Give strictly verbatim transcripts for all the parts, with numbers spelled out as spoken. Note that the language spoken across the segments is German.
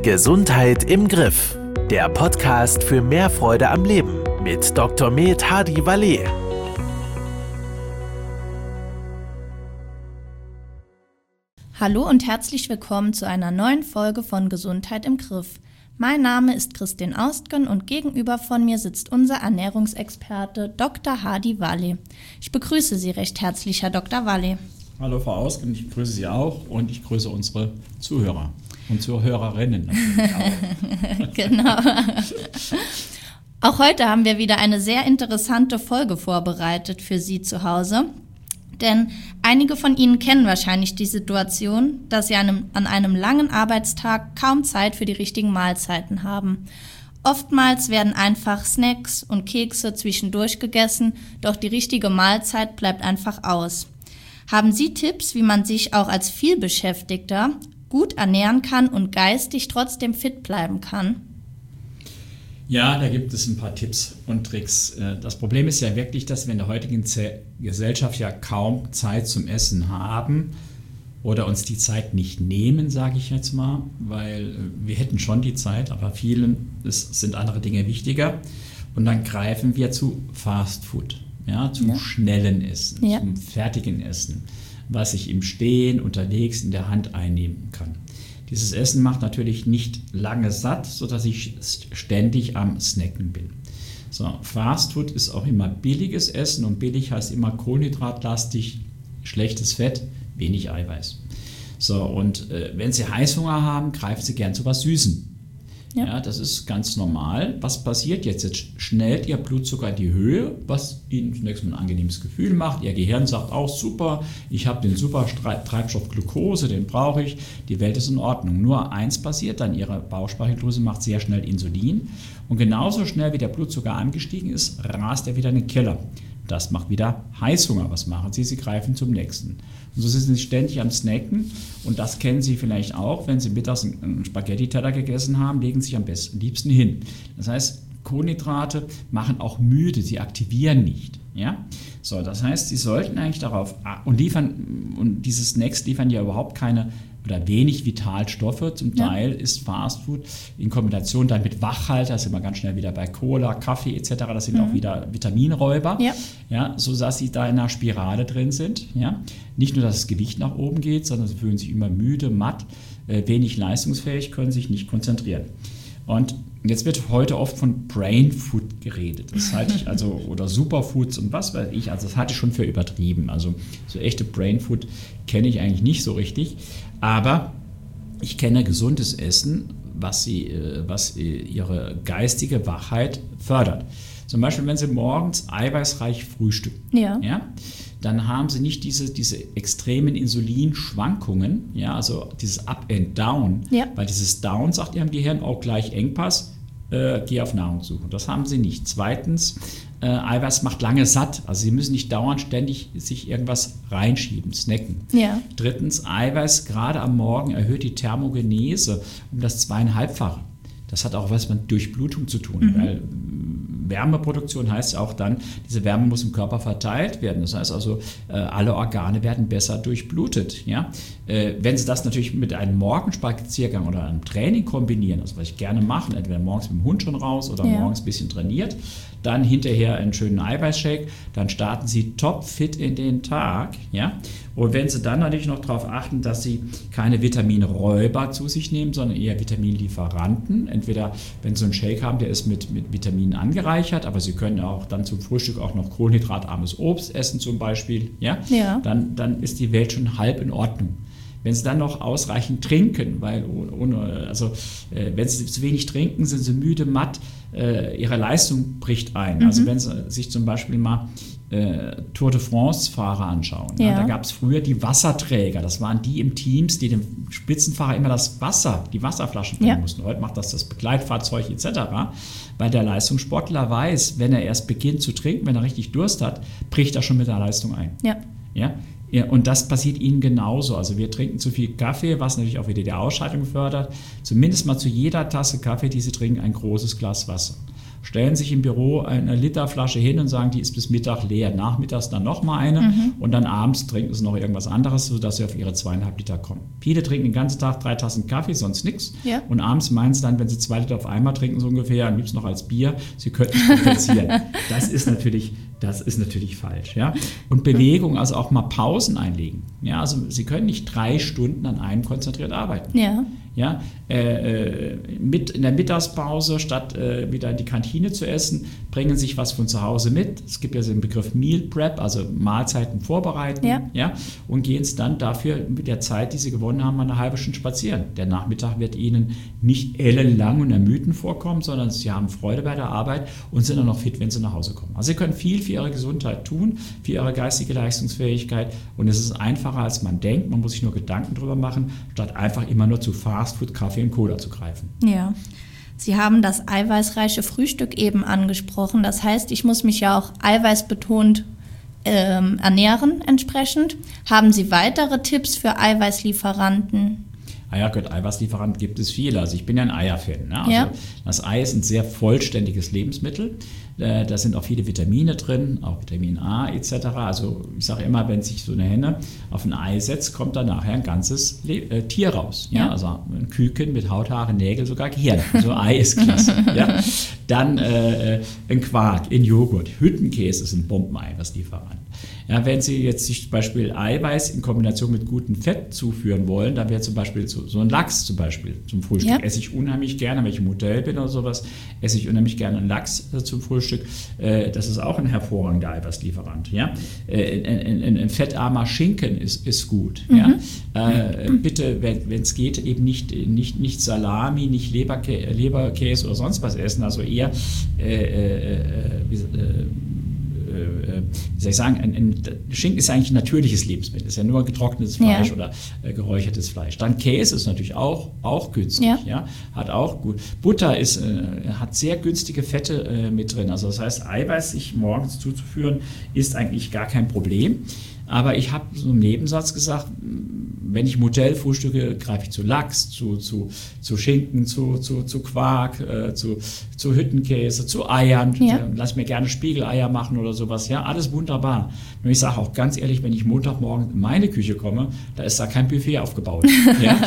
Gesundheit im Griff. Der Podcast für mehr Freude am Leben mit Doktor Med Hadi Waleh. Hallo und herzlich willkommen zu einer neuen Folge von Gesundheit im Griff. Mein Name ist Christine Austgen und gegenüber von mir sitzt unser Ernährungsexperte Doktor Hadi Waleh. Ich begrüße Sie recht herzlich, Herr Doktor Waleh. Hallo Frau Austgen, ich grüße Sie auch und ich grüße unsere Zuhörer und Zuhörerinnen natürlich auch. Genau. Auch heute haben wir wieder eine sehr interessante Folge vorbereitet für Sie zu Hause. Denn einige von Ihnen kennen wahrscheinlich die Situation, dass Sie einem, an einem langen Arbeitstag kaum Zeit für die richtigen Mahlzeiten haben. Oftmals werden einfach Snacks und Kekse zwischendurch gegessen, doch die richtige Mahlzeit bleibt einfach aus. Haben Sie Tipps, wie man sich auch als Vielbeschäftigter gut ernähren kann und geistig trotzdem fit bleiben kann? Ja, da gibt es ein paar Tipps und Tricks. Das Problem ist ja wirklich, dass wir in der heutigen Gesellschaft ja kaum Zeit zum Essen haben oder uns die Zeit nicht nehmen, sage ich jetzt mal, weil wir hätten schon die Zeit, aber vielen es sind andere Dinge wichtiger. Und dann greifen wir zu Fast Food, ja, zum ja. schnellen Essen, ja. zum fertigen Essen, was ich im Stehen, unterwegs in der Hand einnehmen kann. Dieses Essen macht natürlich nicht lange satt, sodass ich ständig am Snacken bin. So, Fast Food ist auch immer billiges Essen und billig heißt immer kohlenhydratlastig, schlechtes Fett, wenig Eiweiß. So, und äh, wenn Sie Heißhunger haben, greifen Sie gern zu was Süßem. Ja. ja, das ist ganz normal. Was passiert jetzt? Jetzt schnellt Ihr Blutzucker in die Höhe, was Ihnen zunächst mal ein angenehmes Gefühl macht. Ihr Gehirn sagt auch, super, ich habe den super Treibstoff Glucose, den brauche ich, die Welt ist in Ordnung. Nur eins passiert dann, Ihre Bauchspeicheldrüse macht sehr schnell Insulin und genauso schnell wie der Blutzucker angestiegen ist, rast er wieder in den Keller. Das macht wieder Heißhunger. Was machen Sie? Sie greifen zum nächsten. Und so sind Sie ständig am Snacken. Und das kennen Sie vielleicht auch, wenn Sie mittags einen Spaghetti-Teller gegessen haben, legen Sie sich am besten, liebsten hin. Das heißt, Kohlenhydrate machen auch müde, sie aktivieren nicht. Ja? So, das heißt, Sie sollten eigentlich darauf und liefern, und diese Snacks liefern ja überhaupt keine oder wenig Vitalstoffe. Zum Teil ja. ist Fastfood in Kombination dann mit Wachhalter, da sind wir ganz schnell wieder bei Cola, Kaffee et cetera. Das sind mhm. auch wieder Vitaminräuber, ja. Ja, so dass Sie da in einer Spirale drin sind. Ja. Nicht nur, dass das Gewicht nach oben geht, sondern Sie fühlen sich immer müde, matt, äh, wenig leistungsfähig, können sich nicht konzentrieren. Und jetzt wird heute oft von Brain Food geredet. Das halte ich also, oder Superfoods und was weiß ich, also das halte ich schon für übertrieben. Also so echte Brain Food kenne ich eigentlich nicht so richtig. Aber ich kenne gesundes Essen, was, sie, was ihre geistige Wachheit fördert. Zum Beispiel, wenn Sie morgens eiweißreich frühstücken, ja. Ja, dann haben Sie nicht diese, diese extremen Insulinschwankungen, ja, also dieses Up and Down, ja. weil dieses Down sagt Ihrem Gehirn auch gleich Engpass, äh, geh auf Nahrungssuche. Das haben Sie nicht. Zweitens, äh, Eiweiß macht lange satt, also Sie müssen nicht dauernd ständig sich irgendwas reinschieben, snacken. Ja. Drittens, Eiweiß gerade am Morgen erhöht die Thermogenese um das zweieinhalbfache. Das hat auch was mit Durchblutung zu tun, mhm. weil Wärmeproduktion heißt ja auch dann, diese Wärme muss im Körper verteilt werden. Das heißt also, alle Organe werden besser durchblutet. Ja? Wenn Sie das natürlich mit einem Morgenspaziergang oder einem Training kombinieren, also was ich gerne mache, entweder morgens mit dem Hund schon raus oder ja. morgens ein bisschen trainiert, dann hinterher einen schönen Eiweißshake, dann starten Sie topfit in den Tag. Ja? Und wenn Sie dann natürlich noch darauf achten, dass Sie keine Vitaminräuber zu sich nehmen, sondern eher Vitaminlieferanten, entweder wenn Sie einen Shake haben, der ist mit, mit Vitaminen angereichert, aber Sie können auch dann zum Frühstück auch noch kohlenhydratarmes Obst essen zum Beispiel, ja? Ja. Dann, dann ist die Welt schon halb in Ordnung. Wenn Sie dann noch ausreichend trinken, weil ohne, also äh, wenn Sie zu wenig trinken, sind Sie müde, matt, äh, Ihre Leistung bricht ein. Mhm. Also wenn Sie sich zum Beispiel mal äh, Tour de France-Fahrer anschauen, ja. Ja, da gab es früher die Wasserträger, das waren die im Teams, die dem Spitzenfahrer immer das Wasser, die Wasserflaschen bringen ja. mussten. Heute macht das das Begleitfahrzeug et cetera, weil der Leistungssportler weiß, wenn er erst beginnt zu trinken, wenn er richtig Durst hat, bricht er schon mit der Leistung ein. Ja. Ja? Ja, und das passiert Ihnen genauso. Also wir trinken zu viel Kaffee, was natürlich auch wieder die Ausscheidung fördert. Zumindest mal zu jeder Tasse Kaffee, die Sie trinken, ein großes Glas Wasser. stellen sich im Büro eine Literflasche hin und sagen, die ist bis Mittag leer. Nachmittags dann nochmal eine mhm. und dann abends trinken sie noch irgendwas anderes, sodass sie auf ihre zweieinhalb Liter kommen. Viele trinken den ganzen Tag drei Tassen Kaffee, sonst nichts. Ja. Und abends meinen sie dann, wenn sie zwei Liter auf einmal trinken, so ungefähr, am liebsten noch als Bier, sie könnten es kompensieren. Das ist natürlich, das ist natürlich falsch. Ja? Und Bewegung, also auch mal Pausen einlegen. Ja, also sie können nicht drei Stunden an einem konzentriert arbeiten. Ja. Ja, äh, mit in der Mittagspause, statt äh, wieder in die Kantine zu essen, bringen sich was von zu Hause mit. Es gibt ja so den Begriff Meal Prep, also Mahlzeiten vorbereiten. Ja. Ja, und gehen es dann dafür mit der Zeit, die sie gewonnen haben, eine halbe Stunde spazieren. Der Nachmittag wird ihnen nicht ellenlang und ermüdend vorkommen, sondern sie haben Freude bei der Arbeit und sind dann noch fit, wenn sie nach Hause kommen. Also sie können viel für ihre Gesundheit tun, für ihre geistige Leistungsfähigkeit und es ist einfacher, als man denkt. Man muss sich nur Gedanken drüber machen, statt einfach immer nur zu Fastfood, Kaffee und Cola zu greifen. Ja. Sie haben das eiweißreiche Frühstück eben angesprochen. Das heißt, ich muss mich ja auch eiweißbetont ähm, ernähren entsprechend. Haben Sie weitere Tipps für Eiweißlieferanten? Ah ja, Gott, Eiweißlieferant gibt es viele. Also ich bin ja ein Eier-Fan. Ne? Also ja. Das Ei ist ein sehr vollständiges Lebensmittel. Da sind auch viele Vitamine drin, auch Vitamin A et cetera. Also ich sage immer, wenn sich so eine Henne auf ein Ei setzt, kommt da nachher ein ganzes Le- äh, Tier raus. Ja? Ja? Also ein Küken mit Haut, Haare, Nägel, sogar Gehirn. So ein Ei ist klasse. Ja? Dann äh, ein Quark, ein Joghurt, Hüttenkäse ist ein Bombeneiweißlieferant. Ja, wenn Sie jetzt sich zum Beispiel Eiweiß in Kombination mit gutem Fett zuführen wollen, dann wäre zum Beispiel so, so ein Lachs zum Beispiel zum Frühstück. Ja. Esse ich unheimlich gerne, wenn ich im Hotel bin oder sowas, esse ich unheimlich gerne einen Lachs äh, zum Frühstück. Äh, das ist auch ein hervorragender Eiweißlieferant. Ja? Äh, ein, ein, ein fettarmer Schinken ist, ist gut. Mhm. Ja? Äh, bitte, wenn es geht, eben nicht, nicht, nicht Salami, nicht Leberkä- Leberkäse oder sonst was essen, also eher äh, äh, wie, äh, wie soll ich sagen, ein, ein Schinken ist eigentlich ein natürliches Lebensmittel, ist ja nur getrocknetes Fleisch ja. oder äh, geräuchertes Fleisch. Dann Käse ist natürlich auch, auch günstig, ja. Ja, hat auch gut. Butter ist, äh, hat sehr günstige Fette äh, mit drin, also das heißt, Eiweiß sich morgens zuzuführen, ist eigentlich gar kein Problem. Aber ich habe so einen Nebensatz gesagt, wenn ich im Hotel frühstücke, greife ich zu Lachs, zu, zu, zu Schinken, zu, zu, zu Quark, äh, zu, zu Hüttenkäse, zu Eiern. Ja. Lass mir gerne Spiegeleier machen oder sowas. Ja, alles wunderbar. Nur ich sage auch ganz ehrlich, wenn ich Montagmorgen in meine Küche komme, da ist da kein Buffet aufgebaut. Ja?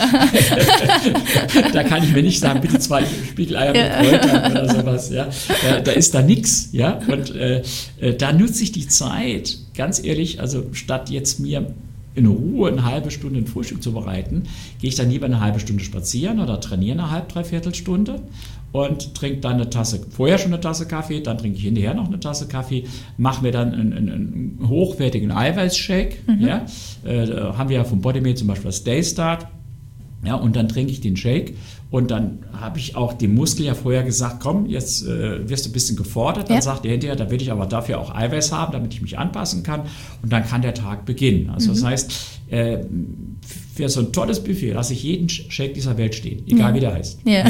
Da kann ich mir nicht sagen, bitte zwei Spiegeleier mit Kräutern oder sowas. Ja? Da, da ist da nichts. Ja? Und äh, da nutze ich die Zeit, ganz ehrlich, also statt jetzt mir in Ruhe eine halbe Stunde ein Frühstück zu bereiten, gehe ich dann lieber eine halbe Stunde spazieren oder trainiere eine halbe, dreiviertel Stunde und trinke dann eine Tasse, vorher schon eine Tasse Kaffee, dann trinke ich hinterher noch eine Tasse Kaffee, mache mir dann einen, einen, einen hochwertigen Eiweißshake, mhm. ja, äh, da haben wir ja vom Bodymate zum Beispiel das Daystart, ja, und dann trinke ich den Shake und dann habe ich auch dem Muskel ja vorher gesagt, komm, jetzt äh, wirst du ein bisschen gefordert, dann ja. sagt er hinterher, da will ich aber dafür auch Eiweiß haben, damit ich mich anpassen kann und dann kann der Tag beginnen. Also mhm. das heißt, äh, für so ein tolles Buffet lasse ich jeden Shake dieser Welt stehen, egal ja. wie der heißt. Ja.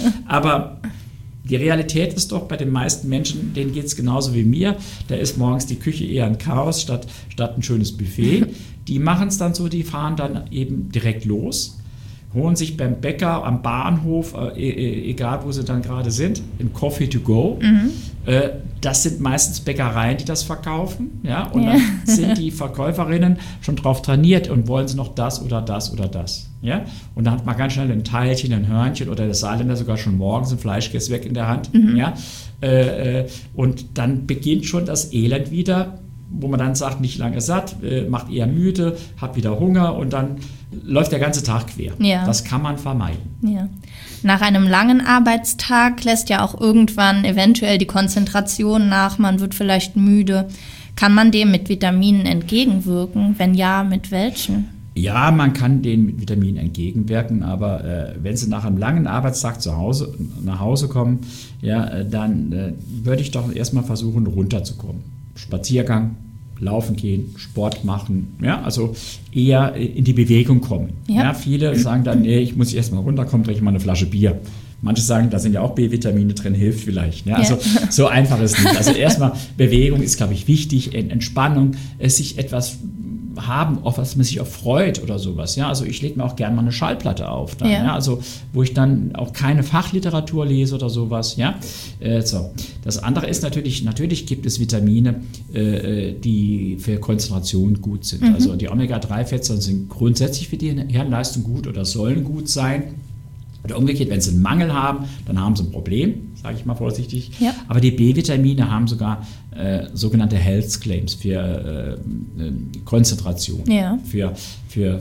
Aber die Realität ist doch bei den meisten Menschen, denen geht es genauso wie mir, da ist morgens die Küche eher ein Chaos statt, statt ein schönes Buffet. Die machen es dann so, die fahren dann eben direkt los, holen sich beim Bäcker am Bahnhof, äh, egal wo sie dann gerade sind, ein Coffee to go. Mhm. Äh, das sind meistens Bäckereien, die das verkaufen. Ja? Und ja. dann sind die Verkäuferinnen schon drauf trainiert und wollen sie noch das oder das oder das. Ja? Und dann hat man ganz schnell ein Teilchen, ein Hörnchen oder der Saarländer sogar schon morgens ein Fleischkäse in der Hand. Mhm. Ja? Äh, und dann beginnt schon das Elend wieder, wo man dann sagt, nicht lange satt, äh, macht eher müde, hat wieder Hunger und dann läuft der ganze Tag quer. Ja. Das kann man vermeiden. Ja. Nach einem langen Arbeitstag lässt ja auch irgendwann eventuell die Konzentration nach, man wird vielleicht müde. Kann man dem mit Vitaminen entgegenwirken? Wenn ja, mit welchen? Ja, man kann denen mit Vitaminen entgegenwirken, aber äh, wenn sie nach einem langen Arbeitstag zu Hause, nach Hause kommen, ja, äh, dann äh, würde ich doch erstmal versuchen, runterzukommen. Spaziergang, laufen gehen, Sport machen, ja, also eher in die Bewegung kommen. Ja. Ja, viele sagen dann, nee, ich muss erstmal runterkommen, trinke ich mal eine Flasche Bier. Manche sagen, da sind ja auch B-Vitamine drin, hilft vielleicht. Ja, also ja. so einfach ist es nicht. Also erstmal Bewegung ist, glaube ich, wichtig, Entspannung, sich etwas haben, auf was man sich auch freut oder sowas. Ja? Also ich lege mir auch gerne mal eine Schallplatte auf. Dann, ja. Ja? Also wo ich dann auch keine Fachliteratur lese oder sowas. Ja? Äh, so. Das andere ist natürlich, natürlich gibt es Vitamine, äh, die für Konzentration gut sind. Mhm. Also die Omega drei Fettsäuren sind grundsätzlich für die Hirnleistung gut oder sollen gut sein. Oder umgekehrt, wenn sie einen Mangel haben, dann haben sie ein Problem, sage ich mal vorsichtig. Ja. Aber die B-Vitamine haben sogar äh, sogenannte Health Claims für äh, äh, Konzentration, ja. für, für,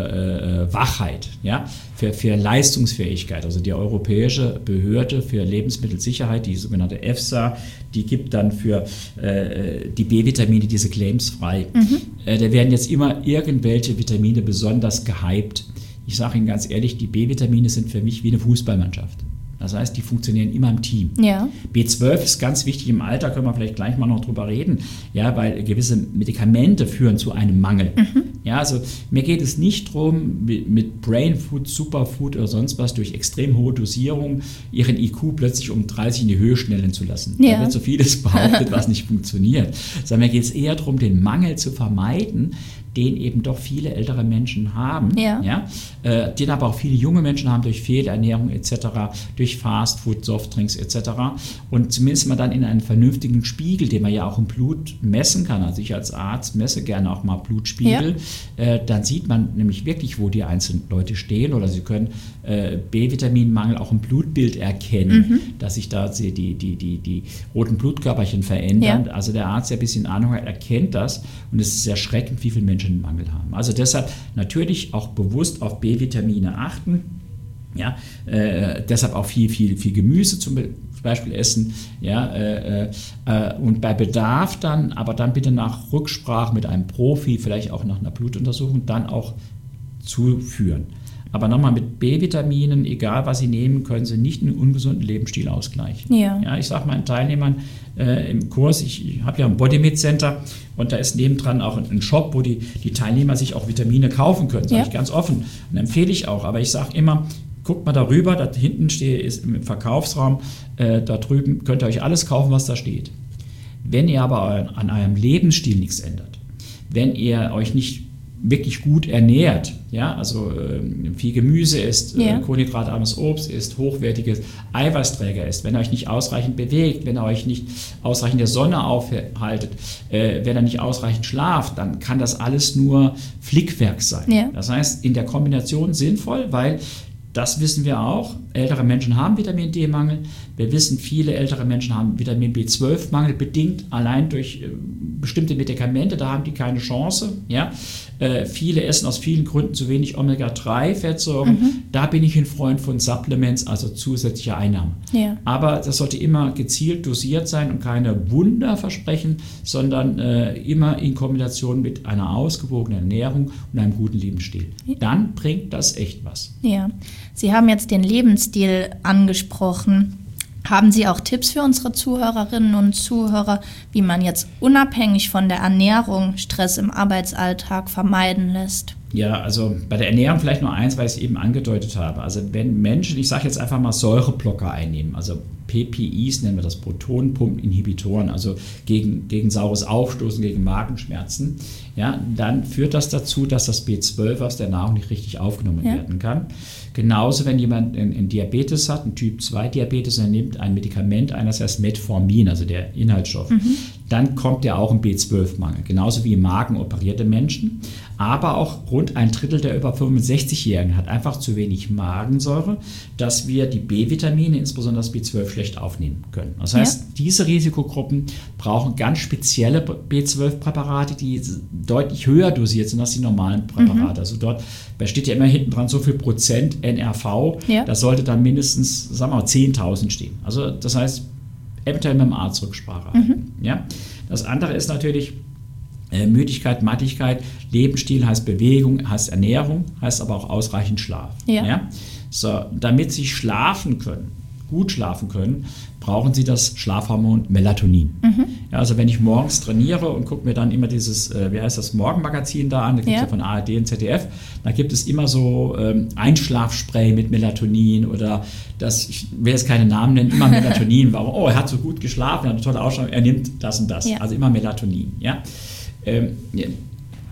für äh, Wachheit, ja? für, für Leistungsfähigkeit. Also die Europäische Behörde für Lebensmittelsicherheit, die sogenannte EFSA, die gibt dann für äh, die B-Vitamine diese Claims frei. Mhm. Äh, da werden jetzt immer irgendwelche Vitamine besonders gehypt. Ich sage Ihnen ganz ehrlich, die B-Vitamine sind für mich wie eine Fußballmannschaft. Das heißt, die funktionieren immer im Team. Ja. B zwölf ist ganz wichtig im Alter, können wir vielleicht gleich mal noch drüber reden, ja, weil gewisse Medikamente führen zu einem Mangel. Mhm. Ja, also mir geht es nicht darum, mit Brain Food, Superfood oder sonst was durch extrem hohe Dosierung ihren I Q plötzlich um dreißig in die Höhe schnellen zu lassen. Ja. Da wird so vieles behauptet, was nicht funktioniert. Sondern mir geht es eher darum, den Mangel zu vermeiden, den eben doch viele ältere Menschen haben, ja. Ja, äh, den aber auch viele junge Menschen haben durch Fehlernährung et cetera, durch Fastfood, Softdrinks et cetera. Und zumindest mal dann in einen vernünftigen Spiegel, den man ja auch im Blut messen kann. Also ich als Arzt messe gerne auch mal Blutspiegel. Ja. Äh, dann sieht man nämlich wirklich, wo die einzelnen Leute stehen. Oder Sie können äh, B-Vitaminmangel auch im Blutbild erkennen, mhm. dass sich da die, die, die, die, die roten Blutkörperchen verändern. Ja. Also der Arzt, der ein bisschen Ahnung hat, erkennt das. Und es ist erschreckend, wie viele Menschen einen Mangel haben. Also deshalb natürlich auch bewusst auf B-Vitamine achten. Ja, äh, deshalb auch viel, viel, viel Gemüse zum Beispiel essen. Ja, äh, äh, und bei Bedarf dann, aber dann bitte nach Rücksprache mit einem Profi, vielleicht auch nach einer Blutuntersuchung, dann auch zuführen. Aber nochmal, mit B-Vitaminen, egal was Sie nehmen, können Sie nicht einen ungesunden Lebensstil ausgleichen. Ja. Ja, ich sage meinen Teilnehmern äh, im Kurs, ich, ich habe ja ein Bodymate Center und da ist nebendran auch ein Shop, wo die, die Teilnehmer sich auch Vitamine kaufen können, sage ja. ich ganz offen und empfehle ich auch. Aber ich sage immer, guckt mal darüber, da hinten steht, ist im Verkaufsraum, äh, da drüben könnt ihr euch alles kaufen, was da steht. Wenn ihr aber an eurem Lebensstil nichts ändert, wenn ihr euch nicht wirklich gut ernährt, ja, also äh, viel Gemüse isst, ja. äh, kohlenhydratarmes Obst isst, hochwertiges Eiweißträger isst, wenn ihr euch nicht ausreichend bewegt, wenn ihr euch nicht ausreichend der Sonne aufhaltet, äh, wenn ihr nicht ausreichend schlaft, dann kann das alles nur Flickwerk sein. Ja. Das heißt, in der Kombination sinnvoll, weil das wissen wir auch, ältere Menschen haben Vitamin D-Mangel. Wir wissen, viele ältere Menschen haben Vitamin B zwölf Mangel, bedingt allein durch äh, bestimmte Medikamente, da haben die keine Chance. Ja? Äh, viele essen aus vielen Gründen zu wenig Omega drei Fettsäuren. Mhm. Da bin ich ein Freund von Supplements, also zusätzliche Einnahmen. Ja. Aber das sollte immer gezielt dosiert sein und keine Wunder versprechen, sondern äh, immer in Kombination mit einer ausgewogenen Ernährung und einem guten Lebensstil. Ja. Dann bringt das echt was. Ja. Sie haben jetzt den Lebensstil angesprochen. Haben Sie auch Tipps für unsere Zuhörerinnen und Zuhörer, wie man jetzt unabhängig von der Ernährung Stress im Arbeitsalltag vermeiden lässt? Ja, also bei der Ernährung vielleicht nur eins, weil ich es eben angedeutet habe. Also wenn Menschen, ich sage jetzt einfach mal Säureblocker einnehmen, also P P Is nennen wir das, Protonenpumpeninhibitoren, also gegen, gegen saures Aufstoßen, gegen Magenschmerzen, ja, dann führt das dazu, dass das B zwölf aus der Nahrung nicht richtig aufgenommen ja. werden kann. Genauso, wenn jemand einen Diabetes hat, einen Typ zwei Diabetes, und er nimmt ein Medikament ein, das heißt Metformin, also der Inhaltsstoff, mhm. dann kommt er auch im B zwölf Mangel. Genauso wie im Magen operierte Menschen, aber auch rund ein Drittel der über fünfundsechzigjährigen hat einfach zu wenig Magensäure, dass wir die B-Vitamine, insbesondere das B zwölf, schlecht aufnehmen können. Das heißt, ja. diese Risikogruppen brauchen ganz spezielle B zwölf Präparate, die deutlich höher dosiert sind als die normalen Präparate. Mhm. Also dort, da steht ja immer hinten dran so viel Prozent N R V, ja. das sollte dann mindestens, sagen wir mal, zehntausend stehen. Also das heißt, eventuell mit dem Arzt Rücksprache. Mhm. Ja? Das andere ist natürlich äh, Müdigkeit, Mattigkeit, Lebensstil heißt Bewegung, heißt Ernährung, heißt aber auch ausreichend Schlaf. Ja. Ja? So, damit Sie schlafen können, gut schlafen können, brauchen Sie das Schlafhormon Melatonin. Mhm. Ja, also wenn ich morgens trainiere und gucke mir dann immer dieses, äh, wie heißt das, Morgenmagazin da an, da gibt es ja. ja von A R D und Z D F, da gibt es immer so ähm, Einschlafspray mit Melatonin oder das, ich will jetzt keine Namen nennen, immer Melatonin, warum, oh, er hat so gut geschlafen, er hat eine tolle Ausstrahlung, er nimmt das und das, ja. also immer Melatonin. Ja? Ähm,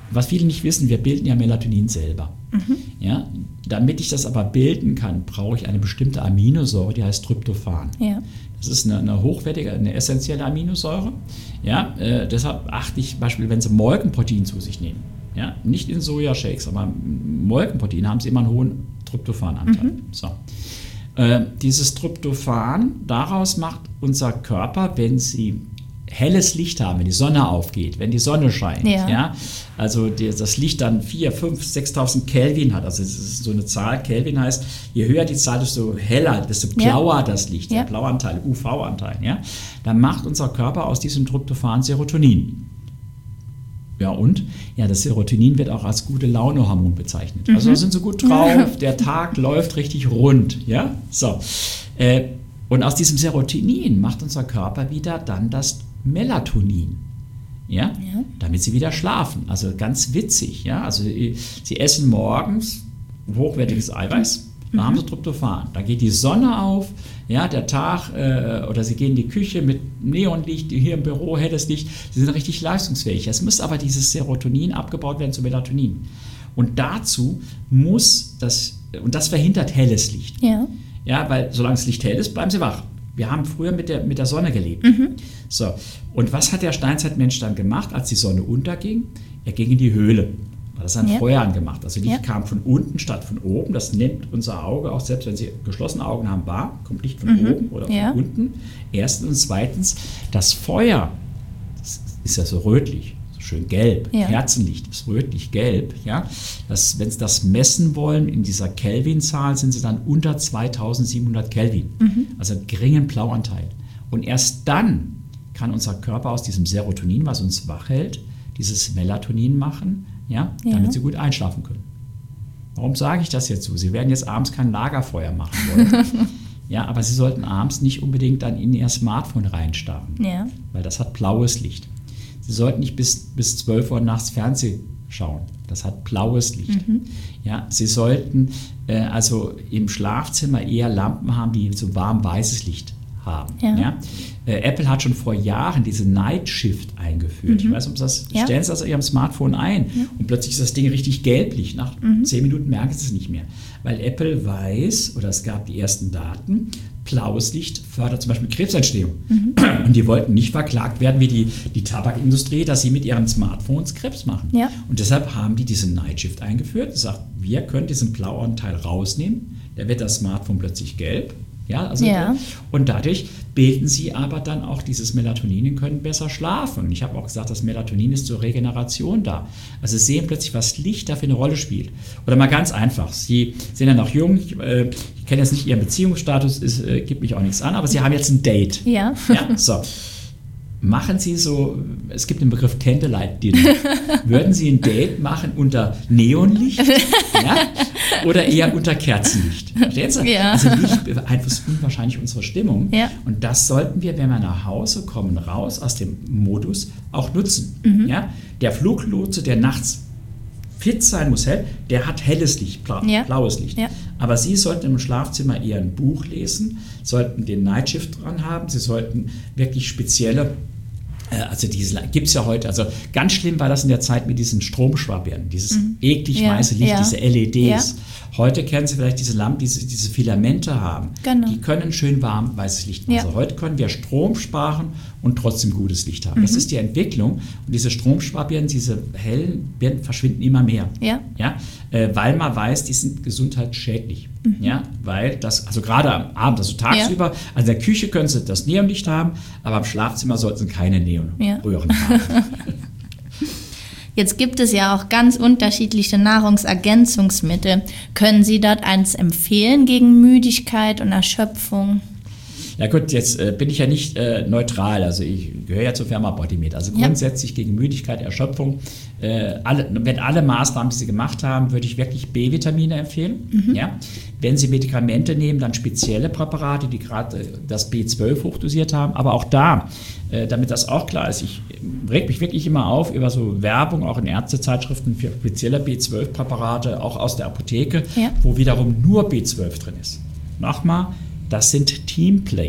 was viele nicht wissen, wir bilden ja Melatonin selber. Mhm. Ja, damit ich das aber bilden kann, brauche ich eine bestimmte Aminosäure, die heißt Tryptophan. Ja. Das ist eine, eine hochwertige, eine essentielle Aminosäure. Ja, äh, deshalb achte ich zum Beispiel, wenn Sie Molkenprotein zu sich nehmen, ja, nicht in Sojashakes, aber Molkenprotein haben Sie immer einen hohen Tryptophananteil. Mhm. So. Äh, dieses Tryptophan, daraus macht unser Körper, wenn Sie helles Licht haben, wenn die Sonne aufgeht, wenn die Sonne scheint, ja. Ja, also die, das Licht dann vier, fünf, sechstausend Kelvin hat, also es ist so eine Zahl, Kelvin heißt, je höher die Zahl, desto heller, desto blauer ja. das Licht, ja. der Blauanteil, U V-Anteil, ja, dann macht unser Körper aus diesem Tryptophan Serotonin. Ja und? Ja, das Serotonin wird auch als gute Laune-Hormon bezeichnet. Mhm. Also da sind sie gut drauf, der Tag läuft richtig rund, ja, so. Äh, und aus diesem Serotonin macht unser Körper wieder dann das Melatonin, ja? Ja, damit sie wieder schlafen. Also ganz witzig, ja. Also sie essen morgens hochwertiges Eiweiß, da mhm. haben sie Tryptophan. Da geht die Sonne auf, ja, der Tag, äh, oder sie gehen in die Küche mit Neonlicht, hier im Büro helles Licht, sie sind richtig leistungsfähig. Es muss aber dieses Serotonin abgebaut werden zu Melatonin. Und dazu muss das, und das verhindert helles Licht. Ja. Ja, weil solange das Licht hell ist, bleiben sie wach. Wir haben früher mit der, mit der Sonne gelebt. Mhm. So. Und was hat der Steinzeitmensch dann gemacht, als die Sonne unterging? Er ging in die Höhle. Das hat ein ja. Feuer angemacht. Also Licht ja. kam von unten statt von oben. Das nimmt unser Auge, auch selbst wenn Sie geschlossene Augen haben, wahr. Kommt Licht von mhm. oben oder von ja. unten. Erstens und zweitens, das Feuer, das ist ja so rötlich. Schön gelb, ja. Kerzenlicht ist rötlich-gelb. Ja? Wenn Sie das messen wollen, in dieser Kelvin-Zahl sind Sie dann unter zweitausendsiebenhundert Kelvin. Mhm. Also einen geringen Blauanteil. Und erst dann kann unser Körper aus diesem Serotonin, was uns wach hält, dieses Melatonin machen, ja? Ja. Damit Sie gut einschlafen können. Warum sage ich das jetzt so? Sie werden jetzt abends kein Lagerfeuer machen wollen. Ja, aber Sie sollten abends nicht unbedingt dann in Ihr Smartphone reinstarren, ja. weil das hat blaues Licht. Sie sollten nicht bis, bis zwölf Uhr nachts Fernsehen schauen. Das hat blaues Licht. Mhm. Ja, Sie sollten äh, also im Schlafzimmer eher Lampen haben, die so warm weißes Licht haben. Ja. Ja? Äh, Apple hat schon vor Jahren diese Night Shift eingeführt. Mhm. Ich weiß nicht, ob das, ja. stellen Sie das auf Ihrem Smartphone ein ja. und plötzlich ist das Ding richtig gelblich. Nach mhm. zehn Minuten merken Sie es nicht mehr. Weil Apple weiß, oder es gab die ersten Daten, blaues Licht fördert zum Beispiel Krebsentstehung. Mhm. Und die wollten nicht verklagt werden wie die, die Tabakindustrie, dass sie mit ihren Smartphones Krebs machen. Ja. Und deshalb haben die diese Night Shift eingeführt. Das sagt, wir können diesen Blauanteil rausnehmen, da wird das Smartphone plötzlich gelb. Ja, also ja. Und dadurch bilden sie aber dann auch dieses Melatonin und können besser schlafen. Und ich habe auch gesagt, das Melatonin ist zur Regeneration da. Also Sie sehen plötzlich, was Licht dafür eine Rolle spielt. Oder mal ganz einfach, Sie sind ja noch jung, ich, äh, ich kenne jetzt nicht Ihren Beziehungsstatus, es äh, gibt mich auch nichts an, aber Sie haben jetzt ein Date. Ja. Ja, so. Machen Sie so, es gibt den Begriff Candlelight Dinner. Würden Sie ein Date machen unter Neonlicht ja? oder eher unter Kerzenlicht? Verstehen Sie? Ja. Also Licht beeinflusst unwahrscheinlich unsere Stimmung. Ja. Und das sollten wir, wenn wir nach Hause kommen, raus aus dem Modus auch nutzen. Mhm. Ja? Der Fluglotse, der nachts fit sein muss, hell, der hat helles Licht, blau, ja. blaues Licht. Ja. Aber Sie sollten im Schlafzimmer eher ein Buch lesen, sollten den Nightshift dran haben, Sie sollten wirklich spezielle, äh, also diese gibt es ja heute, also ganz schlimm war das in der Zeit mit diesen Stromschwabbern, dieses mhm. eklig ja. weiße Licht, ja. diese L E Ds. Ja. Heute kennen Sie vielleicht diese Lampen, die diese, diese Filamente haben. Genau. Die können schön warm weißes Licht machen. Ja. Also heute können wir Strom sparen und trotzdem gutes Licht haben. Mhm. Das ist die Entwicklung. Und diese Stromsparbirnen, diese hellen Birnen verschwinden immer mehr. Ja. Ja? Äh, weil man weiß, die sind gesundheitsschädlich. Mhm. Ja? Weil das, also gerade am Abend, also tagsüber, ja. also in der Küche können Sie das Neonlicht haben, aber im Schlafzimmer sollten Sie keine Neonröhren ja. haben. Jetzt gibt es ja auch ganz unterschiedliche Nahrungsergänzungsmittel. Können Sie dort eins empfehlen gegen Müdigkeit und Erschöpfung? Ja gut, jetzt äh, bin ich ja nicht äh, neutral, also ich gehöre ja zur Firma Bodymed. Also grundsätzlich ja. gegen Müdigkeit, Erschöpfung, äh, alle, wenn alle Maßnahmen, die Sie gemacht haben, würde ich wirklich B-Vitamine empfehlen. Mhm. Ja? Wenn Sie Medikamente nehmen, dann spezielle Präparate, die gerade äh, das B zwölf hochdosiert haben. Aber auch da, äh, damit das auch klar ist, ich reg mich wirklich immer auf über so Werbung, auch in Ärztezeitschriften für spezielle B zwölf Präparate, auch aus der Apotheke, ja. wo wiederum nur B zwölf drin ist. Nochmal, das sind Teamplayer.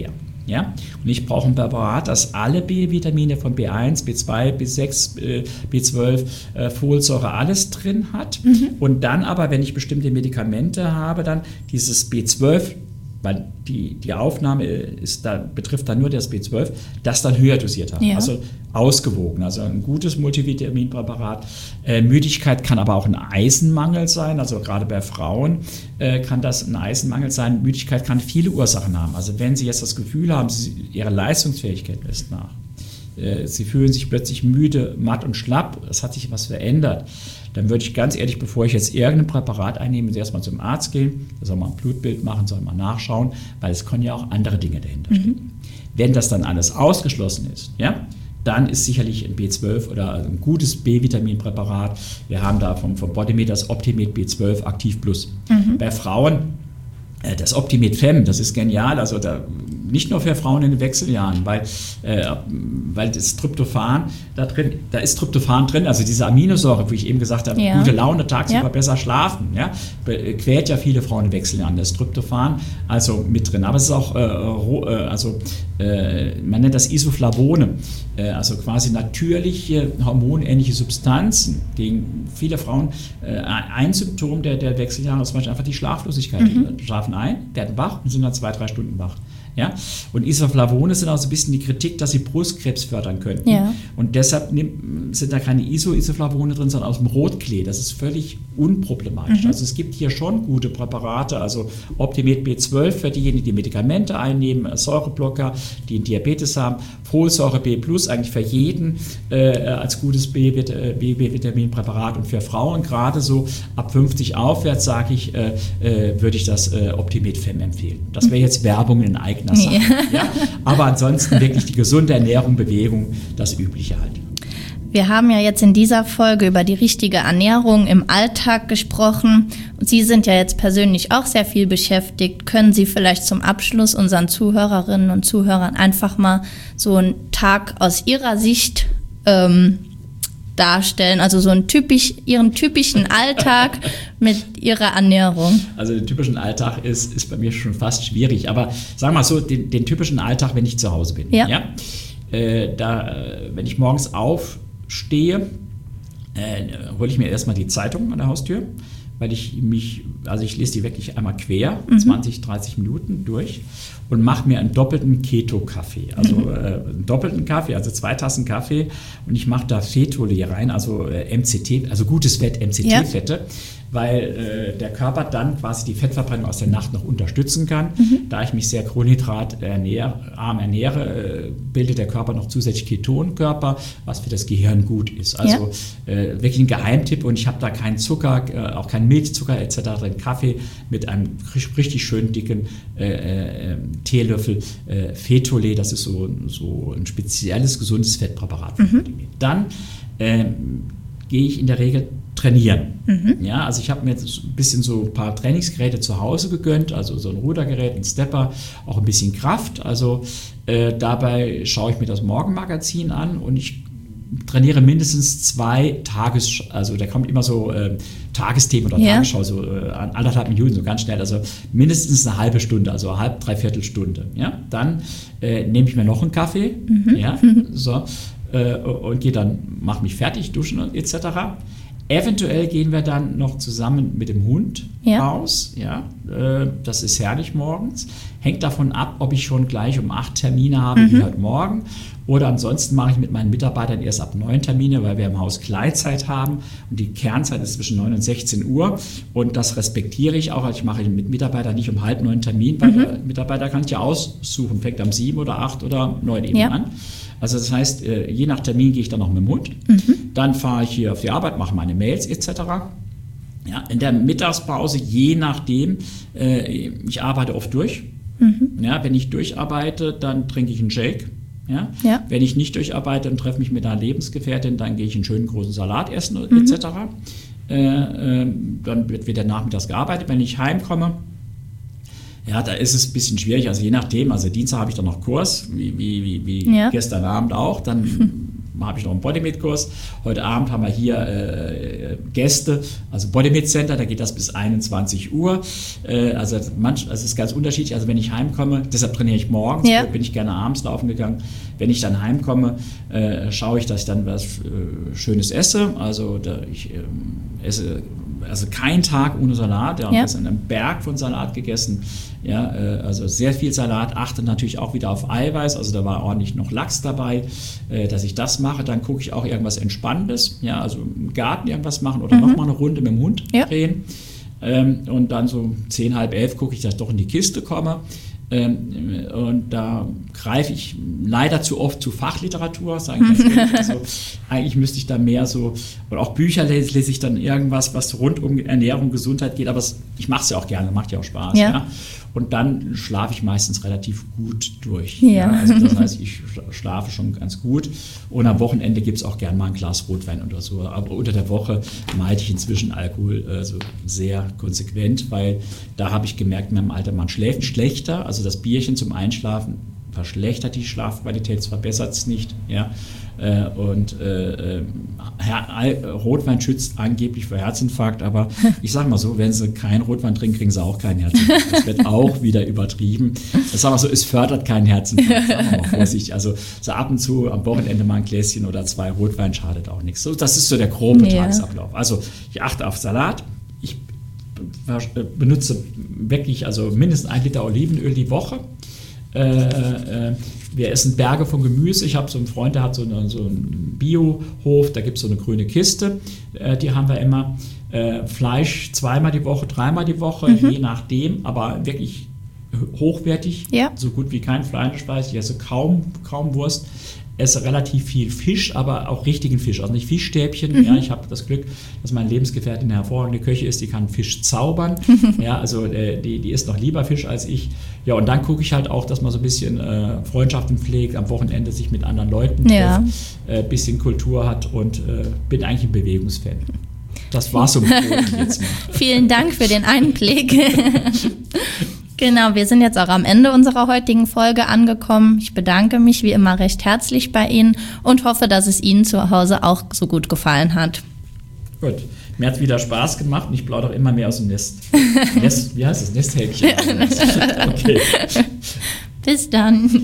Ja? Und ich brauche ein Präparat, das alle B-Vitamine von B eins, B zwei, B sechs, B zwölf, äh, Folsäure, alles drin hat. Mhm. Und dann aber, wenn ich bestimmte Medikamente habe, dann dieses B zwölf, weil die, die Aufnahme ist da, betrifft dann nur das B zwölf, das dann höher dosiert haben. Ja. Also ausgewogen, also ein gutes Multivitaminpräparat. Äh, Müdigkeit kann aber auch ein Eisenmangel sein, also gerade bei Frauen äh, kann das ein Eisenmangel sein. Müdigkeit kann viele Ursachen haben. Also wenn Sie jetzt das Gefühl haben, Sie, Ihre Leistungsfähigkeit lässt nach, äh, Sie fühlen sich plötzlich müde, matt und schlapp, es hat sich was verändert, dann würde ich ganz ehrlich, bevor ich jetzt irgendein Präparat einnehme, erstmal zum Arzt gehen, da soll man ein Blutbild machen, soll man nachschauen, weil es können ja auch andere Dinge dahinter stehen. Mhm. Wenn das dann alles ausgeschlossen ist, ja, dann ist sicherlich ein B zwölf oder ein gutes B-Vitaminpräparat. Wir haben da vom, vom Bodymed das Optimed B zwölf Aktiv Plus. Mhm. Bei Frauen äh, das Optimed Fem, das ist genial, also da, nicht nur für Frauen in den Wechseljahren, weil, äh, weil das Tryptophan da drin, da ist Tryptophan drin, also diese Aminosäure, wie ich eben gesagt habe, ja. Gute Laune, tagsüber ja. besser schlafen, ja, quält ja viele Frauen in den Wechseljahren, das Tryptophan also mit drin, aber es ist auch, äh, also äh, man nennt das Isoflavone, äh, also quasi natürliche, hormonähnliche Substanzen gegen viele Frauen. Äh, ein Symptom der, der Wechseljahre ist zum Beispiel einfach die Schlaflosigkeit. Mhm. Die schlafen ein, werden wach und sind dann zwei, drei Stunden wach. Ja? Und Isoflavone sind auch so ein bisschen die Kritik, dass sie Brustkrebs fördern könnten. Ja. Und deshalb sind da keine Iso-Isoflavone drin, sondern aus dem Rotklee. Das ist völlig unproblematisch. Mhm. Also es gibt hier schon gute Präparate, also Optimed B zwölf für diejenigen, die Medikamente einnehmen, Säureblocker, die einen Diabetes haben, Folsäure B plus, eigentlich für jeden äh, als gutes B-Vitaminpräparat. Und für Frauen gerade so ab fünfzig aufwärts, sage ich, äh, äh, würde ich das äh, Optimed Fem empfehlen. Das wäre jetzt Werbung in eigener Sache. Ja. Ja? Aber ansonsten wirklich die gesunde Ernährung, Bewegung, das Übliche halt. Wir haben ja jetzt in dieser Folge über die richtige Ernährung im Alltag gesprochen. Sie sind ja jetzt persönlich auch sehr viel beschäftigt. Können Sie vielleicht zum Abschluss unseren Zuhörerinnen und Zuhörern einfach mal so einen Tag aus Ihrer Sicht ähm, darstellen? Also so einen typisch, Ihren typischen Alltag mit Ihrer Ernährung. Also den typischen Alltag ist, ist bei mir schon fast schwierig. Aber sagen wir mal so, den, den typischen Alltag, wenn ich zu Hause bin. Ja. Ja? Äh, da, wenn ich morgens aufstehe, äh, hole ich mir erstmal die Zeitung an der Haustür, weil ich mich, also ich lese die wirklich einmal quer, mhm. zwanzig, dreißig Minuten durch und mache mir einen doppelten Keto-Kaffee. Also mhm. äh, einen doppelten Kaffee, also zwei Tassen Kaffee und ich mache da Fetole rein, also äh, M C T, also gutes Fett, M C T-Fette, ja. weil äh, der Körper dann quasi die Fettverbrennung aus der Nacht noch unterstützen kann. Mhm. Da ich mich sehr kohlenhydratarm ernähre, äh, bildet der Körper noch zusätzlich Ketonkörper, was für das Gehirn gut ist. Also ja. äh, wirklich ein Geheimtipp und ich habe da keinen Zucker, äh, auch keinen Milchzucker et cetera drin. Kaffee mit einem richtig schön dicken äh, äh, Teelöffel äh, Fetole, das ist so, so ein spezielles, gesundes Fettpräparat. Mhm. Dann äh, gehe ich in der Regel trainieren. Mhm. Ja, also ich habe mir jetzt ein bisschen so ein paar Trainingsgeräte zu Hause gegönnt, also so ein Rudergerät, ein Stepper, auch ein bisschen Kraft. Also äh, dabei schaue ich mir das Morgenmagazin an und ich trainiere mindestens zwei Tages, also da kommt immer so äh, Tagesthemen oder ja. Tagesschau, so äh, anderthalb Minuten, so ganz schnell, also mindestens eine halbe Stunde, also eine halbe, dreiviertel Stunde. Ja? Dann äh, nehme ich mir noch einen Kaffee, mhm. ja, so, äh, und gehe dann, mache mich fertig, duschen et cetera. Eventuell gehen wir dann noch zusammen mit dem Hund ja. raus. Ja, äh, das ist herrlich morgens. Hängt davon ab, ob ich schon gleich um acht Termine habe, mhm. wie heute Morgen. Oder ansonsten mache ich mit meinen Mitarbeitern erst ab neun Termine, weil wir im Haus Gleitzeit haben. Und die Kernzeit ist zwischen neun und sechzehn Uhr. Und das respektiere ich auch. Also ich mache mit Mitarbeitern nicht um halb neun Termin, weil mhm. der Mitarbeiter kann ich ja aussuchen. Fängt um sieben oder acht oder neun eben ja. an. Also das heißt, je nach Termin gehe ich dann noch mit dem Hund. Mhm. Dann fahre ich hier auf die Arbeit, mache meine Mails et cetera. Ja, in der Mittagspause, je nachdem, äh, ich arbeite oft durch. Mhm. Ja, wenn ich durcharbeite, dann trinke ich einen Shake. Ja? Ja. Wenn ich nicht durcharbeite und treffe mich mit einer Lebensgefährtin, dann gehe ich einen schönen großen Salat essen mhm. et cetera. Äh, äh, dann wird wieder nachmittags gearbeitet. Wenn ich heimkomme, ja, da ist es ein bisschen schwierig, also je nachdem, also Dienstag habe ich dann noch Kurs, wie, wie, wie, wie ja. gestern Abend auch, dann habe ich noch einen Bodymate-Kurs. Heute Abend haben wir hier äh, Gäste, also Bodymate Center, da geht das bis einundzwanzig Uhr. Äh, also manch, also es ist ganz unterschiedlich. Also wenn ich heimkomme, deshalb trainiere ich morgens, ja. bin ich gerne abends laufen gegangen. Wenn ich dann heimkomme, äh, schaue ich, dass ich dann was äh, Schönes esse. Also da ich äh, esse also kein Tag ohne Salat. Ja, ja. Ich habe einen Berg von Salat gegessen. Ja, äh, also sehr viel Salat. Achte natürlich auch wieder auf Eiweiß. Also da war ordentlich noch Lachs dabei, äh, dass ich das mache. Dann gucke ich auch irgendwas Entspannendes. Ja, also im Garten irgendwas machen oder mhm. nochmal eine Runde mit dem Hund ja. drehen. Ähm, und dann so zehn, halb elf gucke ich, dass ich doch in die Kiste komme. Ähm, und da greife ich leider zu oft zu Fachliteratur, sagen ganz ehrlich. Also, eigentlich müsste ich da mehr so, oder auch Bücher lese, lese ich dann irgendwas, was rund um Ernährung, Gesundheit geht, aber es, ich mache es ja auch gerne, macht ja auch Spaß. Ja. Ja. Und dann schlafe ich meistens relativ gut durch. Ja. Ja. Also das heißt, ich schlafe schon ganz gut. Und am Wochenende gibt es auch gerne mal ein Glas Rotwein oder so. Aber unter der Woche meide ich inzwischen Alkohol äh, so sehr konsequent, weil da habe ich gemerkt, in meinem Alter, man schläft schlechter. Also das Bierchen zum Einschlafen verschlechtert die Schlafqualität, es verbessert es nicht. Ja. Und äh, äh, Rotwein schützt angeblich vor Herzinfarkt, aber ich sage mal so, wenn Sie keinen Rotwein trinken, kriegen Sie auch keinen Herzinfarkt. Das wird auch wieder übertrieben. Ich sage mal so, es fördert keinen Herzinfarkt. Sagen wir mal vorsichtig. Also so ab und zu am Wochenende mal ein Gläschen oder zwei Rotwein schadet auch nichts. So, das ist so der grobe ja. Tagesablauf. Also ich achte auf Salat. Ich benutze wirklich also mindestens ein Liter Olivenöl die Woche. Äh, äh, wir essen Berge von Gemüse. Ich habe so einen Freund, der hat so, eine, so einen Biohof, da gibt es so eine grüne Kiste, äh, die haben wir immer. Äh, Fleisch zweimal die Woche, dreimal die Woche, mhm. je nachdem, aber wirklich hochwertig, ja. so gut wie kein Fleischspeise. Ich esse kaum, kaum Wurst. Esse relativ viel Fisch, aber auch richtigen Fisch, also nicht Fischstäbchen. Mhm. Ja, ich habe das Glück, dass meine Lebensgefährtin eine hervorragende Köche ist, die kann Fisch zaubern. Ja, also äh, die, die isst noch lieber Fisch als ich. Ja, und dann gucke ich halt auch, dass man so ein bisschen äh, Freundschaften pflegt, am Wochenende sich mit anderen Leuten trifft, ja. äh, bisschen Kultur hat und äh, bin eigentlich ein Bewegungsfan. Das war's um jetzt mal. Vielen Dank für den Einblick. Genau, wir sind jetzt auch am Ende unserer heutigen Folge angekommen. Ich bedanke mich wie immer recht herzlich bei Ihnen und hoffe, dass es Ihnen zu Hause auch so gut gefallen hat. Gut, mir hat es wieder Spaß gemacht und ich plaudere immer mehr aus dem Nest. Nest wie heißt das? Nesthäkchen. Okay. Bis dann.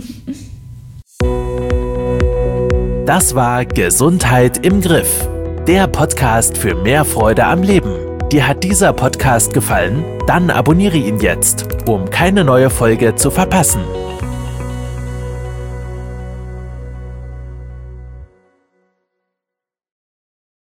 Das war Gesundheit im Griff, der Podcast für mehr Freude am Leben. Dir hat dieser Podcast gefallen? Dann abonniere ihn jetzt, um keine neue Folge zu verpassen.